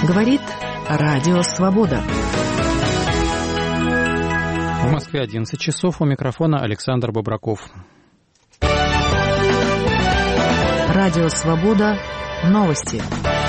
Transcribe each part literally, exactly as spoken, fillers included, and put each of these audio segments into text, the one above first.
Говорит Радио Свобода. В Москве одиннадцать часов. У микрофона Александр Бобраков. Радио Свобода. Новости.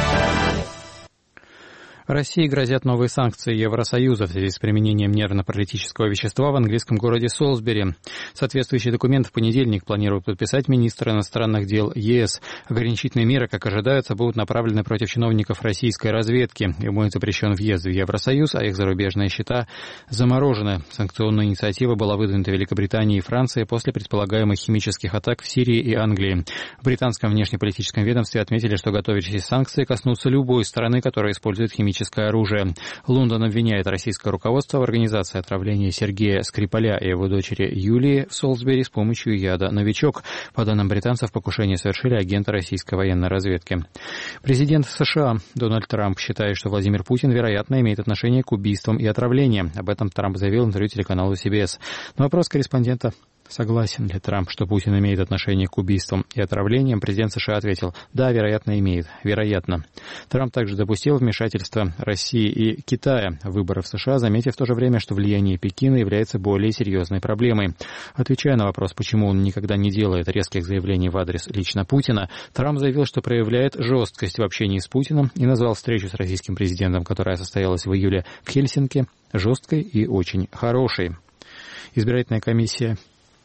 России грозят новые санкции Евросоюза в связи с применением нервно-паралитического вещества в английском городе Солсбери. Соответствующий документ в понедельник планируют подписать министры иностранных дел ЕС. Ограничительные меры, как ожидается, будут направлены против чиновников российской разведки. Им будет запрещен въезд в Евросоюз, а их зарубежные счета заморожены. Санкционная инициатива была выдвинута Великобританией и Францией после предполагаемых химических атак в Сирии и Англии. В британском внешнеполитическом ведомстве отметили, что готовящиеся санкции коснутся любой страны, которая использует химические оружие. Лондон обвиняет российское руководство в организации отравления Сергея Скрипаля и его дочери Юлии в Солсбери с помощью яда «Новичок». По данным британцев, покушение совершили агенты российской военной разведки. Президент США Дональд Трамп считает, что Владимир Путин, вероятно, имеет отношение к убийствам и отравлениям. Об этом Трамп заявил в интервью телеканалу си би эс. На вопрос корреспондента, согласен ли Трамп, что Путин имеет отношение к убийствам и отравлениям, президент США ответил: да, вероятно, имеет. Вероятно. Трамп также допустил вмешательство России и Китая в выборы в США, заметив в то же время, что влияние Пекина является более серьезной проблемой. Отвечая на вопрос, почему он никогда не делает резких заявлений в адрес лично Путина, Трамп заявил, что проявляет жесткость в общении с Путиным и назвал встречу с российским президентом, которая состоялась в июле в Хельсинки, жесткой и очень хорошей. Избирательная комиссия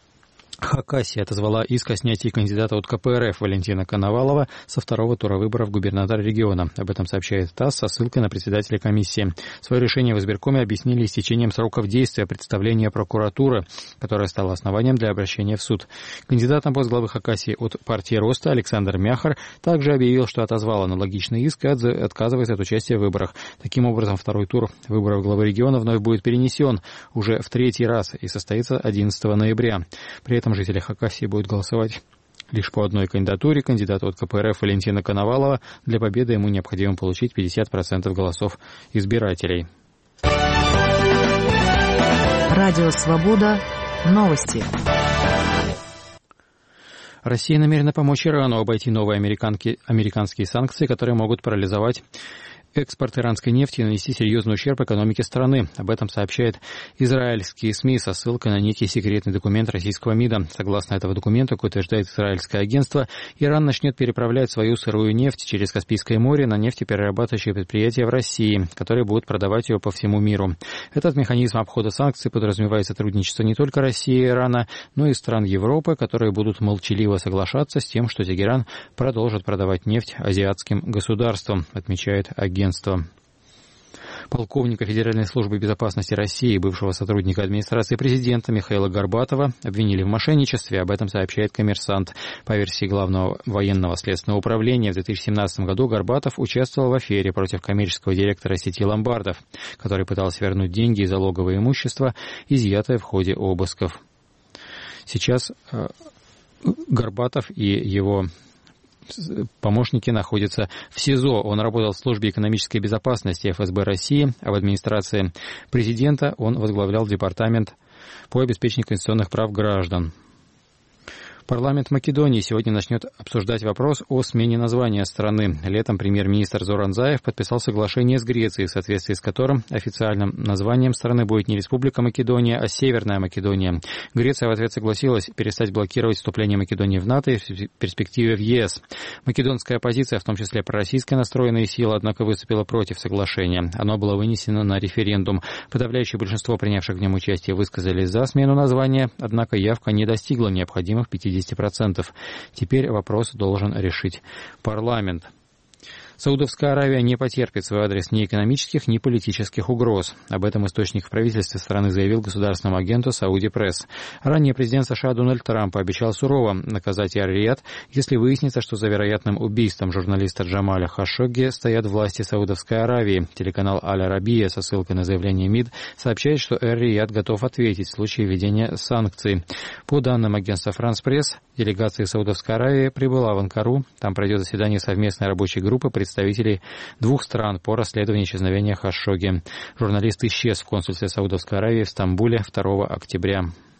Хакасии отозвала иск о снятии кандидата от ка пэ эр эф Валентина Коновалова со второго тура выборов губернатора региона. Об этом сообщает ТАСС со ссылкой на председателя комиссии. Свое решение в избиркоме объяснили истечением сроков действия представления прокуратуры, которое стало основанием для обращения в суд. Кандидат на пост главы Хакасии от партии Роста Александр Мяхар также объявил, что отозвал аналогичный иск и отказывается от участия в выборах. Таким образом, второй тур выборов главы региона вновь будет перенесен уже в третий раз и состоится одиннадцатого ноября. При этом жители Хакасии будут голосовать лишь по одной кандидатуре, кандидату от ка пэ эр эф Валентина Коновалова. Для победы ему необходимо получить пятьдесят процентов голосов избирателей. Радио Свобода. Новости. Россия намерена помочь Ирану обойти новые американские санкции, которые могут парализовать экспорт иранской нефти и нанести серьезный ущерб экономике страны. Об этом сообщает израильские СМИ со ссылкой на некий секретный документ российского МИДа. Согласно этого документу, как утверждает израильское агентство, Иран начнет переправлять свою сырую нефть через Каспийское море на нефтеперерабатывающие предприятия в России, которые будут продавать ее по всему миру. Этот механизм обхода санкций подразумевает сотрудничество не только России и Ирана, но и стран Европы, которые будут молчаливо соглашаться с тем, что Тегеран продолжит продавать нефть азиатским государствам, отмечает агентство. Полковника Федеральной службы безопасности России, бывшего сотрудника администрации президента Михаила Горбатова, обвинили в мошенничестве. Об этом сообщает «Коммерсант». По версии Главного военного следственного управления, в две тысячи семнадцатом году Горбатов участвовал в афере против коммерческого директора сети ломбардов, который пытался вернуть деньги и залоговое имущество, изъятое в ходе обысков. Сейчас э, Горбатов и его помощники находятся в СИЗО. Он работал в службе экономической безопасности эф эс бэ России, а в администрации президента он возглавлял департамент по обеспечению конституционных прав граждан. Парламент Македонии сегодня начнет обсуждать вопрос о смене названия страны. Летом премьер-министр Зоран Заев подписал соглашение с Грецией, в соответствии с которым официальным названием страны будет не Республика Македония, а Северная Македония. Греция в ответ согласилась перестать блокировать вступление Македонии в НАТО и в перспективе в е эс. Македонская оппозиция, в том числе пророссийско настроенные силы, однако выступила против соглашения. Оно было вынесено на референдум. Подавляющее большинство принявших в нем участие высказались за смену названия, однако явка не достигла необходимых пятидесяти процентов. Теперь вопрос должен решить парламент. Саудовская Аравия не потерпит в свой адрес ни экономических, ни политических угроз. Об этом источник в правительстве страны заявил государственному агенту Saudi Press. Ранее президент США Дональд Трамп пообещал сурово наказать Ар-Рияд, если выяснится, что за вероятным убийством журналиста Джамаля Хашогги стоят власти Саудовской Аравии. Телеканал Аль-Арабия со ссылкой на заявление МИД сообщает, что Ар-Рияд готов ответить в случае введения санкций. По данным агентства France Press, делегация Саудовской Аравии прибыла в Анкару. Там пройдет заседание совместной рабочей группы представителей двух стран по расследованию исчезновения Хашогги. Журналист исчез в консульстве Саудовской Аравии в Стамбуле второго октября.